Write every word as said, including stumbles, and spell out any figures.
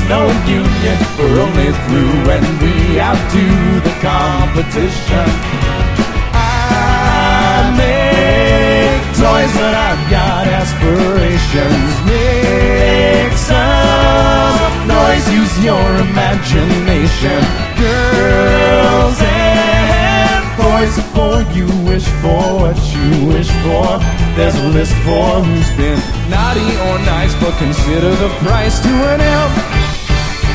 no union. We're only through when we outdo the competition. I make toys, but I've got aspirations. Make some noise, use your imagination. Girls and boys, before you wish for what you wish for, there's a list for who's been naughty or nice, but consider the price to an elf.